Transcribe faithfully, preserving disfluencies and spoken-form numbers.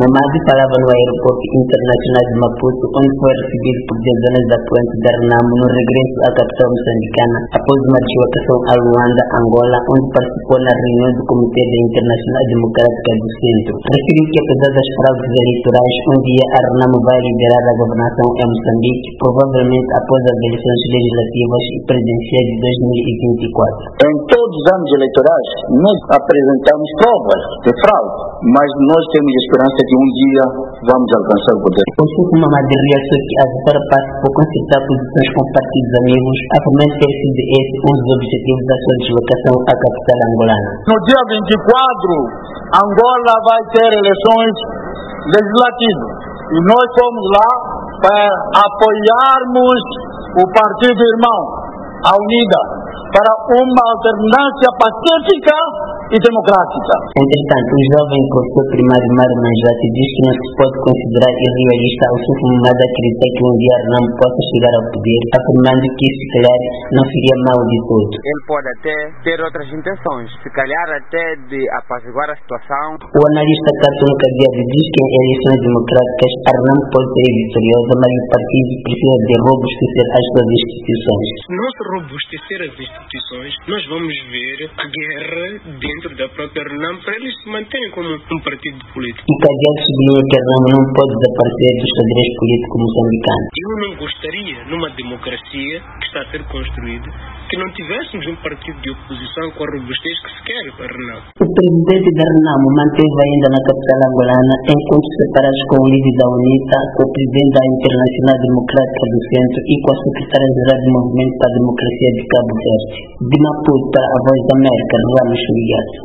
Mamadi falava no aeroporto internacional de Maputo, onde foi recebido por dezenas de atuantes da RENAMO no regresso à capital moçambicana após uma deslocação a Luanda, Angola, onde participou na reunião do Comitê da Internacional Democrática do Centro. Referiu que apesar das fraudes eleitorais, um dia a RENAMO vai liderar a governação em Moçambique, provavelmente após as eleições legislativas e presidenciais de dois mil e vinte e quatro. Em todos os anos eleitorais, nós apresentamos provas de fraude, mas nós temos esperança que um dia vamos alcançar o poder. O Suco Mamadi realçou que a vitória passa por concertar posições com partidos amigos, afirmando ter sido esse um dos objetivos da sua deslocação à capital angolana. No dia vinte e quatro, Angola vai ter eleições legislativas e nós fomos lá para apoiarmos o partido irmão, a Unida, para uma alternância pacífica e democrática. Entretanto, o jovem professor primário Mário Manjati diz que não se pode considerar irrealista o Suco Mamadi acreditar que um dia a RENAMO possa chegar ao poder, afirmando que se calhar não seria mal de todo. Ele pode até ter outras intenções, se calhar até de apaziguar a situação. O analista Cartoon Caviado diz que em eleições democráticas a RENAMO pode ser vitoriosa, mas o partido precisa de robustecer as suas instituições. Se não se robustecer as instituições, nós vamos ver a guerra dentro da própria RENAMO para eles se manterem como um partido político. O Caviado sublinha que a RENAMO não pode desaparecer do xadrez político moçambicano. Eu não gostaria, numa democracia que está a ser construída, que não tivéssemos um partido de oposição com a robustez que se quer para a RENAMO. O presidente da RENAMO manteve ainda na capital angolana encontros separados com o líder da UNITA, com o presidente da Internacional Democrática do Centro e com a secretária-geral do Movimento para a Democracia de Cabo Verde. De Maputo para a Voz da América, Ramos Miguel.